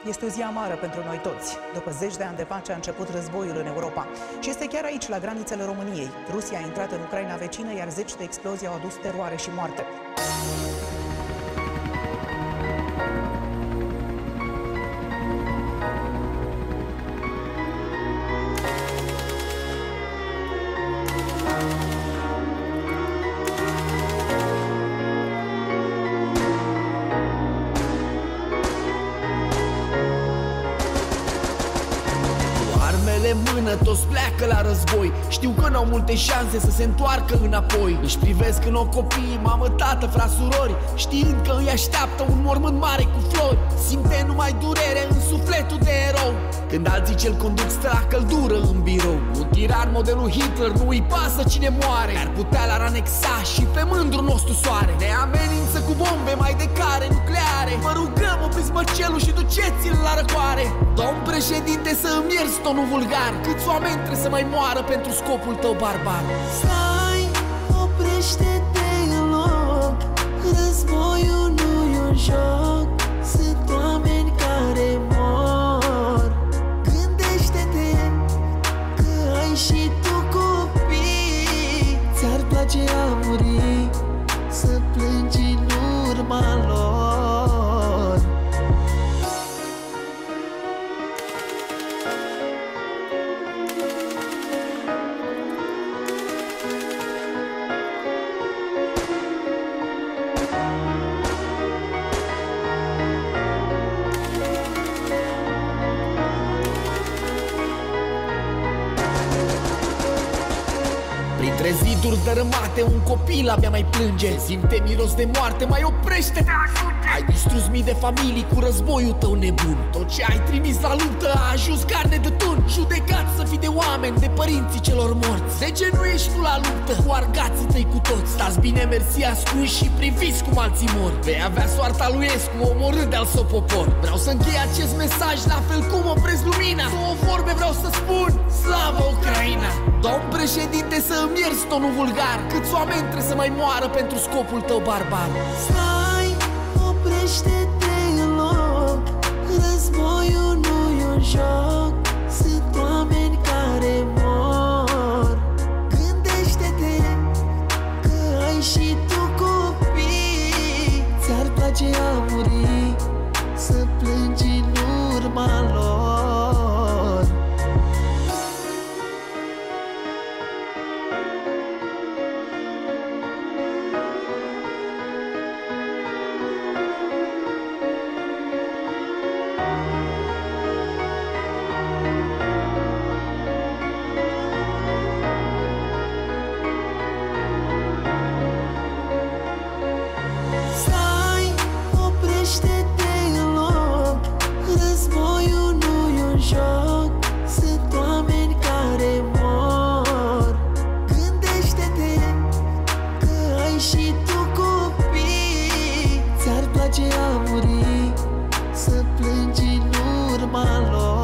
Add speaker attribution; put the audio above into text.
Speaker 1: Este o zi amară pentru noi toți. După zeci de ani de pace a început războiul în Europa. Și este chiar aici, la granițele României. Rusia a intrat în Ucraina vecină, iar zeci de explozii au adus teroare și moarte.
Speaker 2: În mână, toți pleacă la război. Știu că n-au multe șanse să se întoarcă înapoi. Își privesc în ochi copiii, mamă, tată, frați, surori, știind că îi așteaptă un mormânt mare cu flori. Simte numai durere în sufletul de erou, când alții ce-l conduc stă la căldură în birou. Un tiran modelul Hitler, nu îi pasă cine moare, ar putea l-ar anexa și pe mândru nostru soare. Ne amenință cu bombe mai de care nucleare. Vă rugăm, opriți măcelul și duceți-l la răcoare. Domn președinte, să îmi ierți tonul vulgar. Câți oameni trebuie să mai moară pentru scopul tău barbar?
Speaker 3: Stai, oprește-te în loc. Războiul nu-i un joc. Sunt oameni care mor. Gândește-te că ai și tu copii. Ți-ar place a muri, să plângi în urma lor.
Speaker 2: Printre ziduri dărâmate, un copil abia mai plânge. Simte miros de moarte, mai oprește-te, ajunge. Ai distrus mii de familii cu războiul tău nebun. Tot ce ai trimis la luptă a ajuns carne de tun. Judecat să fii de oameni, de părinții celor morți. De ce nu ești tu la luptă cu argații tăi cu toți? Stați bine, mersi, ascunși și priviți cum alții mor. Vei avea soarta lui Escu, omorât de-al său popor. Vreau să închei acest mesaj la fel cum opresc lumina. Două vorbe vreau să spun: slavă Ucraina! Domn președinte, să îmi ierți tonul vulgar. Câți oameni trebuie să mai moară pentru scopul tău barbar?
Speaker 3: Stai, oprește-te în loc. Războiul nu-i un joc. Sunt oameni care mor. Gândește-te că ai și tu copii. Ți-ar place a muri, să plângi în urma lor. Stai, oprește-te în loc. Războiul nu-i un joc. Sunt oameni care mor. Gândește-te că ai și tu copii. Ți-ar place a muri, să plângi în urma lor.